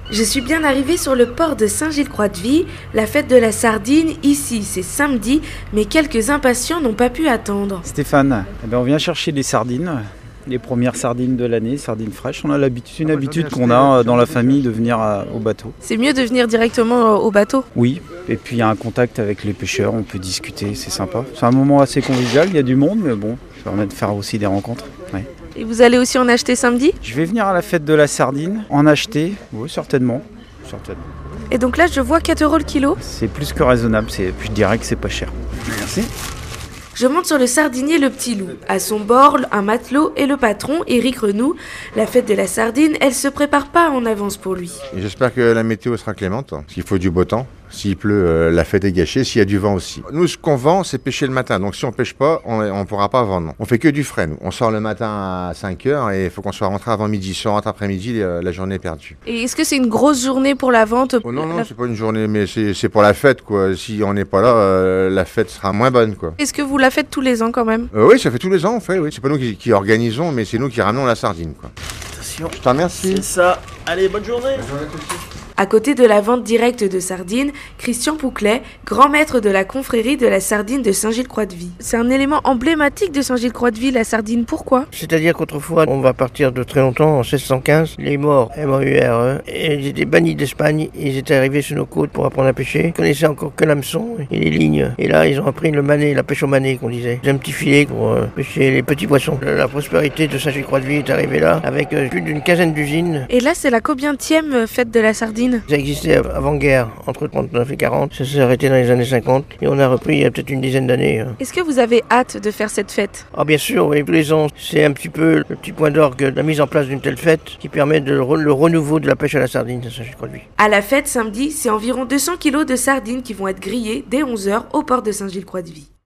Je suis bien arrivée sur le port de Saint-Gilles-Croix-de-Vie. La fête de la sardine, ici, c'est samedi, mais quelques impatients n'ont pas pu attendre. Stéphane, on vient chercher des sardines, les premières sardines de l'année, sardines fraîches. On a l'habitude, une habitude qu'on a dans la famille de venir au bateau. C'est mieux de venir directement au bateau? Oui, et puis il y a un contact avec les pêcheurs, on peut discuter, c'est sympa. C'est un moment assez convivial, il y a du monde, mais bon, ça permet de faire aussi des rencontres. Ouais. Et vous allez aussi en acheter samedi? Je vais venir à la fête de la sardine, en acheter, oui, certainement. Et donc là, je vois 4 € le kilo. C'est plus que raisonnable, je dirais que c'est pas cher. Merci. Je monte sur le sardinier Le Petit Loup. À son bord, un matelot et le patron, Éric Renoux. La fête de la sardine, elle se prépare pas en avance pour lui. Et j'espère que la météo sera clémente, parce qu'il faut du beau temps. S'il pleut, la fête est gâchée. S'il y a du vent aussi. Nous, ce qu'on vend, c'est pêcher le matin. Donc si on pêche pas, on ne pourra pas vendre. On fait que du frais, nous. On sort le matin à 5h et il faut qu'on soit rentré avant midi. Si on rentre après-midi, la journée est perdue. Et est-ce que c'est une grosse journée pour la vente? Oh non, c'est pas une journée, mais c'est pour la fête, quoi. Si on n'est pas là, la fête sera moins bonne, quoi. Est-ce que vous la faites tous les ans quand même? Oui, ça fait tous les ans, on fait. Oui. C'est pas nous qui organisons, mais c'est nous qui ramenons la sardine, quoi. Attention. Je te remercie. C'est ça. Allez, bonne journée. Bonne journée à tous. À côté de la vente directe de sardines, Christian Pouclet, grand maître de la confrérie de la sardine de Saint-Gilles-Croix-de-Vie. C'est un élément emblématique de Saint-Gilles-Croix-de-Vie, la sardine. Pourquoi? C'est-à-dire qu'autrefois, on va partir de très longtemps, en 1615, les morts, M-O-U-R-E, ils étaient bannis d'Espagne, ils étaient arrivés sur nos côtes pour apprendre à pêcher. Ils connaissaient encore que l'hameçon et les lignes. Et là, ils ont appris le manet, la pêche au manet, qu'on disait. J'ai un petit filet pour pêcher les petits poissons. La prospérité de Saint-Gilles-Croix-de-Vie est arrivée là, avec plus d'une quinzaine d'usines. Et là, c'est la combienième fête de la sardine? Ça existait avant-guerre, entre 39 et 40. Ça s'est arrêté dans les années 50 et on a repris il y a peut-être une dizaine d'années. Est-ce que vous avez hâte de faire cette fête? Ah bien sûr, oui, tous les ans, c'est un petit peu le petit point d'orgue de la mise en place d'une telle fête qui permet le renouveau de la pêche à la sardine, ça je crois. À la fête samedi, c'est environ 200 kilos de sardines qui vont être grillées dès 11h au port de Saint-Gilles-Croix-de-Vie.